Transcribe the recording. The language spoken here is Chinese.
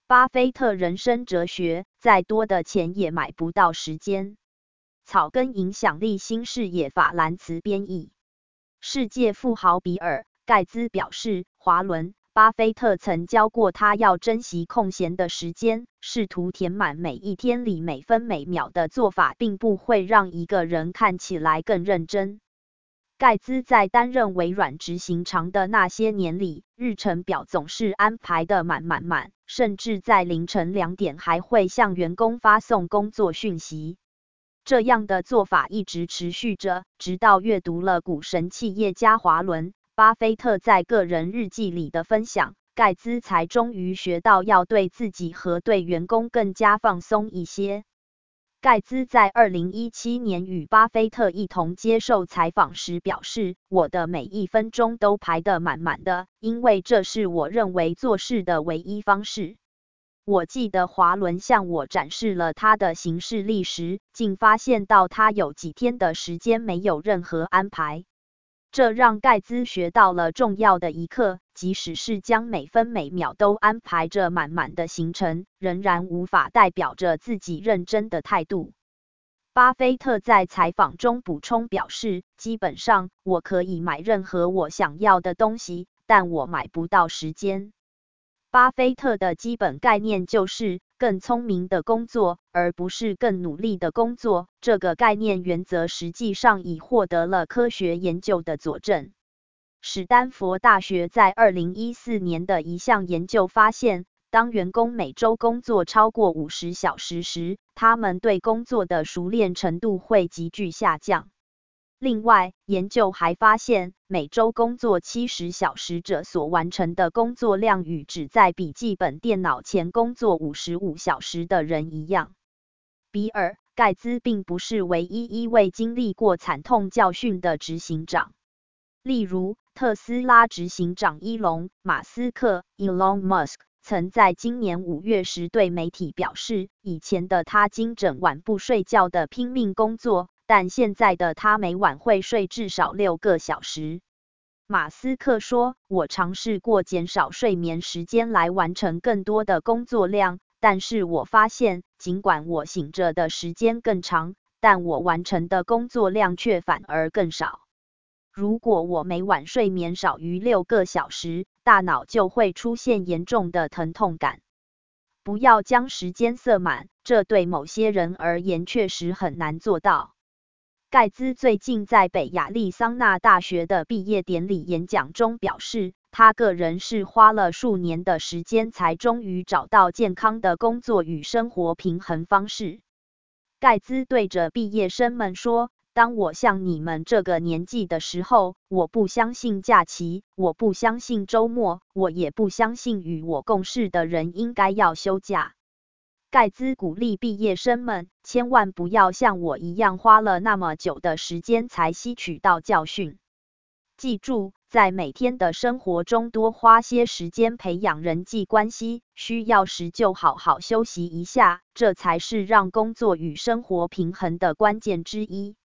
巴菲特人生哲学：再多的钱也买不到时间。草根影响力新视野法兰茨编译。世界富豪比尔·盖茨表示，华伦·巴菲特曾教过他要珍惜空闲的时间，试图填满每一天里每分每秒的做法，并不会让一个人看起来更认真。盖茨在担任微软执行长的那些年里，日程表总是安排得满，甚至在凌晨2点还会向员工发送工作讯息。这样的做法一直持续着，直到阅读了股神企业家华伦·巴菲特在个人日记里的分享，盖茨才终于学到要对自己和对员工更加放松一些。盖茨在2017年与巴菲特一同接受采访时表示，我的每一分钟都排得满的，因为这是我认为做事的唯一方式。我记得华伦向我展示了他的行事历时，竟发现到他有几天的时间没有任何安排。这让盖茨学到了重要的一课，即使是将每分每秒都安排着满的行程，仍然无法代表着自己认真的态度。巴菲特在采访中补充表示，基本上我可以买任何我想要的东西，但我买不到时间。巴菲特的基本概念就是更聪明的工作，而不是更努力的工作。这个概念原则实际上已获得了科学研究的佐证。史丹佛大学在2014年的一项研究发现，当员工每周工作超过50小时时，他们对工作的熟练程度会急剧下降。另外，研究还发现，每周工作70小时者所完成的工作量与只在笔记本电脑前工作55小时的人一样。比尔·盖茨并不是唯一一位经历过惨痛教训的执行长。例如，特斯拉执行长伊隆·马斯克 （Elon Musk） 曾在今年5月时对媒体表示，以前的他经整晚不睡觉的拼命工作，但现在的他每晚会睡至少6个小时。马斯克说，我尝试过减少睡眠时间来完成更多的工作量，但是我发现，尽管我醒着的时间更长，但我完成的工作量却反而更少。如果我每晚睡眠少于6个小时，大脑就会出现严重的疼痛感。不要将时间塞满，这对某些人而言确实很难做到。盖茨最近在北亚利桑那大学的毕业典礼演讲中表示，他个人是花了数年的时间才终于找到健康的工作与生活平衡方式。盖茨对着毕业生们说，当我像你们这个年纪的时候，我不相信假期，我不相信周末，我也不相信与我共事的人应该要休假。盖茨鼓励毕业生们，千万不要像我一样花了那么久的时间才吸取到教训。记住，在每天的生活中多花些时间培养人际关系，需要时就好好休息一下，这才是让工作与生活平衡的关键之一。